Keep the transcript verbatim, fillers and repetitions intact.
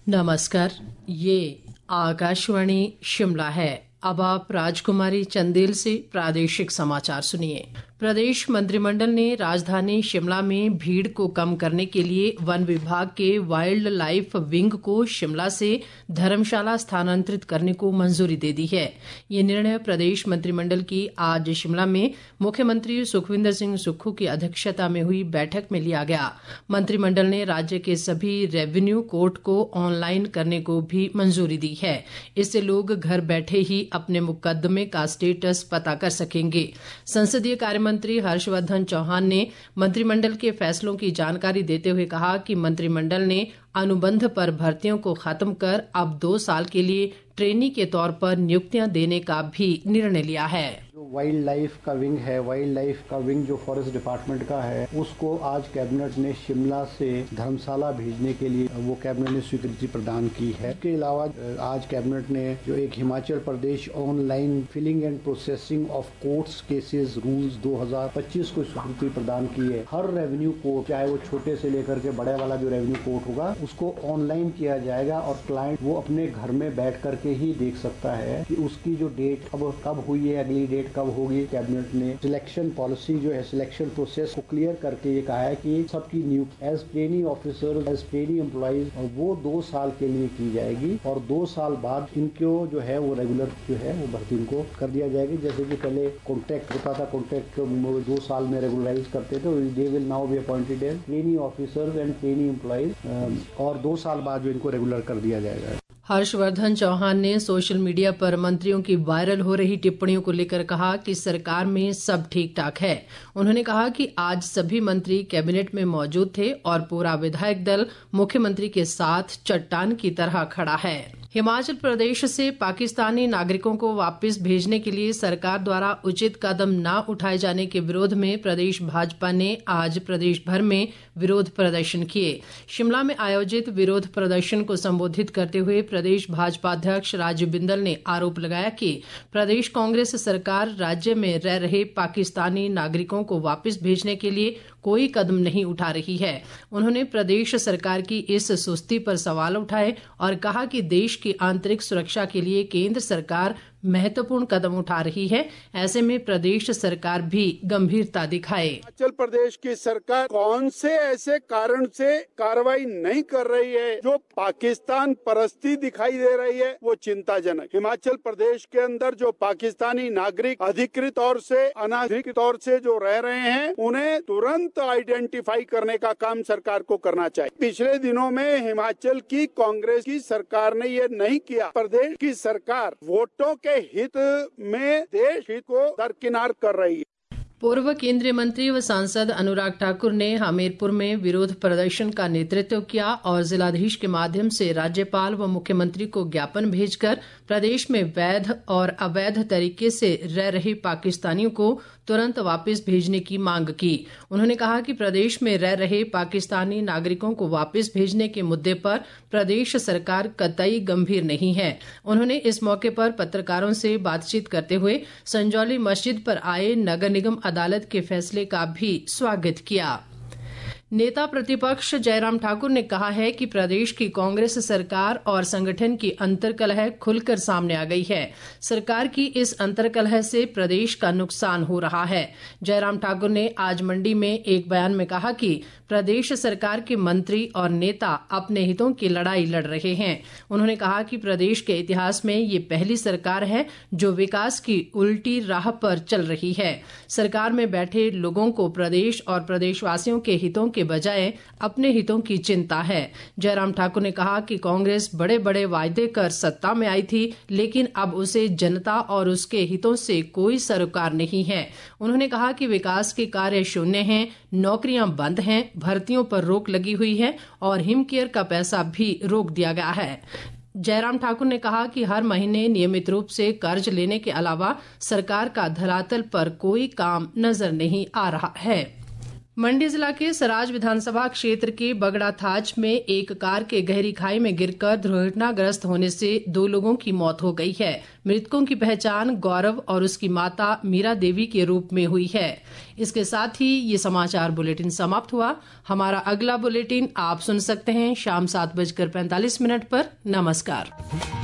नमस्कार, ये आकाशवाणी शिमला है। अब आप राजकुमारी चंदेल से प्रादेशिक समाचार सुनिए। प्रदेश मंत्रिमंडल ने राजधानी शिमला में भीड़ को कम करने के लिए वन विभाग के वाइल्ड लाइफ विंग को शिमला से धर्मशाला स्थानांतरित करने को मंजूरी दे दी है। ये निर्णय प्रदेश मंत्रिमंडल की आज शिमला में मुख्यमंत्री सुखविंदर सिंह सुक्खू की अध्यक्षता में हुई बैठक में लिया गया। मंत्रिमंडल ने राज्य के सभी रेवेन्यू कोर्ट को ऑनलाइन करने को भी मंजूरी दी है। इससे लोग घर बैठे ही अपने मुकदमे का स्टेटस पता कर सकेंगे। संसदीय कार्य मंत्री हर्षवर्धन चौहान ने मंत्रिमंडल के फैसलों की जानकारी देते हुए कहा कि मंत्रिमंडल ने अनुबंध पर भर्तियों को खत्म कर अब दो साल के लिए ट्रेनी के तौर पर नियुक्तियां देने का भी निर्णय लिया है। जो वाइल्ड लाइफ का विंग है, वाइल्ड लाइफ का विंग जो फॉरेस्ट डिपार्टमेंट का है, उसको आज कैबिनेट ने शिमला से धर्मशाला भेजने के लिए वो कैबिनेट ने स्वीकृति प्रदान की है। इसके अलावा आज कैबिनेट ने जो एक Himachal Pradesh online filing and processing of courts cases rules दो हज़ार पच्चीस को स्वीकृति प्रदान की है। हर रेवेन्यू कोर्ट, चाहे वो छोटे से लेकर के बड़े वाला जो रेवेन्यू कोर्ट होगा, उसको ऑनलाइन किया जाएगा और क्लाइंट वो अपने घर में बैठ करके ही देख सकता है कि उसकी जो डेट अब कब हुई है, अगली डेट कब होगी। कैबिनेट ने सिलेक्शन पॉलिसी जो है, सिलेक्शन प्रोसेस को क्लियर करके ये कहा है कि सबकी नियुक्ति as training officer, as training employees, और वो दो साल के लिए की जाएगी और दो साल बाद इनको जो है वो रेगुलर जो है वो भर्ती इनको कर दिया जाएगी। जैसे कि पहले कॉन्ट्रैक्ट होता था, कॉन्ट्रैक्ट दो साल में रेगुलराइज करते थे, they will now be appointed as training officer and training employees और दो साल बाद जो इनको रेगुलर कर दिया जाएगा। हर्षवर्धन चौहान ने सोशल मीडिया पर मंत्रियों की वायरल हो रही टिप्पणियों को लेकर कहा कि सरकार में सब ठीक ठाक है। उन्होंने कहा कि आज सभी मंत्री कैबिनेट में मौजूद थे और पूरा विधायक दल मुख्यमंत्री के साथ चट्टान की तरह खड़ा है। हिमाचल प्रदेश से पाकिस्तानी नागरिकों को वापस भेजने के लिए सरकार द्वारा उचित कदम न उठाए जाने के विरोध में प्रदेश भाजपा ने आज प्रदेश भर में विरोध प्रदर्शन किए। शिमला में आयोजित विरोध प्रदर्शन को संबोधित करते हुए प्रदेश भाजपा अध्यक्ष राजीव बिंदल ने आरोप लगाया कि प्रदेश कांग्रेस सरकार राज्य में रह रहे पाकिस्तानी नागरिकों को वापस भेजने के लिए कोई कदम नहीं उठा रही है। उन्होंने प्रदेश सरकार की इस सुस्ती पर सवाल उठाए और कहा कि देश की आंतरिक सुरक्षा के लिए केंद्र सरकार महत्वपूर्ण कदम उठा रही है। ऐसे में प्रदेश सरकार भी गंभीरता दिखाए। हिमाचल प्रदेश की सरकार कौन से ऐसे कारण से कार्रवाई नहीं कर रही है जो पाकिस्तान परस्ती दिखाई दे रही है, वो चिंताजनक। हिमाचल प्रदेश के अंदर जो पाकिस्तानी नागरिक अधिकृत तौर से, अनाधिकृत तौर से जो रह रहे हैं, उन्हें तुरंत आइडेंटिफाई करने का काम सरकार को करना चाहिए। पिछले दिनों में हिमाचल की कांग्रेस की सरकार ने ये नहीं किया। प्रदेश की सरकार वोटों के हित में देश हित को दरकिनार कर रही है। पूर्व केंद्रीय मंत्री व सांसद अनुराग ठाकुर ने हमीरपुर में विरोध प्रदर्शन का नेतृत्व किया और जिलाधीश के माध्यम से राज्यपाल व मुख्यमंत्री को ज्ञापन भेजकर प्रदेश में वैध और अवैध तरीके से रह रहे पाकिस्तानियों को तुरंत वापस भेजने की मांग की। उन्होंने कहा कि प्रदेश में रह रहे पाकिस्तानी नागरिकों को वापस भेजने के मुद्दे पर प्रदेश सरकार कतई गंभीर नहीं है। उन्होंने इस मौके पर पत्रकारों से बातचीत करते हुए संजौली मस्जिद पर आए नगर निगम अदालत के फैसले का भी स्वागत किया। नेता प्रतिपक्ष जयराम ठाकुर ने कहा है कि प्रदेश की कांग्रेस सरकार और संगठन की अंतर्कलह खुलकर सामने आ गई है। सरकार की इस अंतर्कलह से प्रदेश का नुकसान हो रहा है। जयराम ठाकुर ने आज मंडी में एक बयान में कहा कि प्रदेश सरकार के मंत्री और नेता अपने हितों की लड़ाई लड़ रहे हैं। उन्होंने कहा कि प्रदेश के इतिहास में ये पहली सरकार है जो विकास की उल्टी राह पर चल रही है। सरकार में बैठे लोगों को प्रदेश और प्रदेशवासियों के हितों के बजाय अपने हितों की चिंता है। जयराम ठाकुर ने कहा कि कांग्रेस बड़े बड़े वायदे कर सत्ता में आई थी, लेकिन अब उसे जनता और उसके हितों से कोई सरोकार नहीं है। उन्होंने कहा कि विकास के कार्य शून्य हैं, नौकरियां बंद हैं, भर्तियों पर रोक लगी हुई है और हिमकेयर का पैसा भी रोक दिया गया है। जयराम ठाकुर ने कहा कि हर महीने नियमित रूप से कर्ज लेने के अलावा सरकार का धरातल पर कोई काम नजर नहीं आ रहा है। मंडी जिला के सराज विधानसभा क्षेत्र के बगड़ा थाच में एक कार के गहरी खाई में गिरकर दुर्घटनाग्रस्त होने से दो लोगों की मौत हो गई है। मृतकों की पहचान गौरव और उसकी माता मीरा देवी के रूप में हुई है। इसके साथ ही ये समाचार बुलेटिन समाप्त हुआ। हमारा अगला बुलेटिन आप सुन सकते हैं शाम सात बजकर पैंतालीस मिनट पर। नमस्कार।